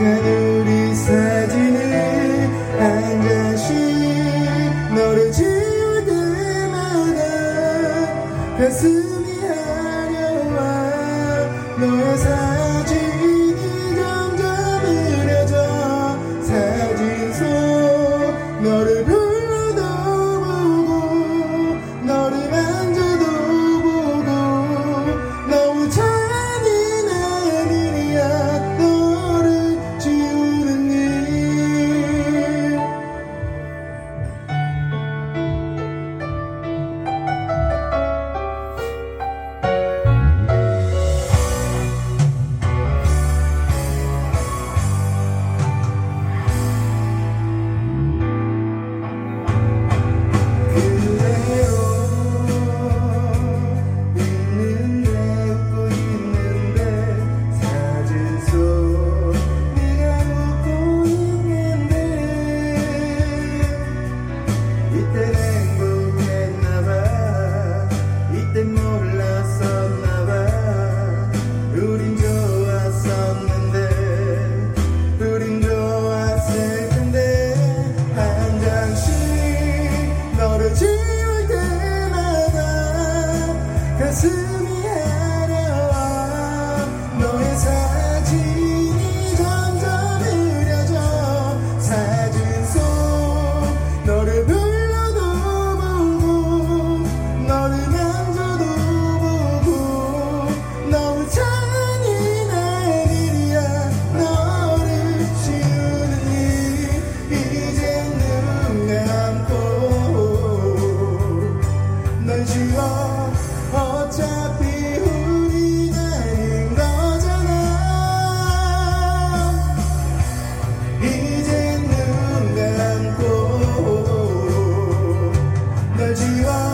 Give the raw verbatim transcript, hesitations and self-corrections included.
우리 사진을 한 장씩 너를 지울 때마다 가슴이 하려와 너의 사진이 점점 흐려져 사진 속 너를 불러도 보고 너를 만져도 보고 너무 잔인한 일이야 너를 지우는 일. 지울 때마다 가슴이 하려와 너의 사진이 점점 흐려져 사진 속 너를 불러도 보고 너를 만져도 보고 너무 잔인한 일이야 너를 지우는 일. 이제 눈 감고 널 지워 어차피 우린 아닌 거잖아. 이제 눈 감고 널 지워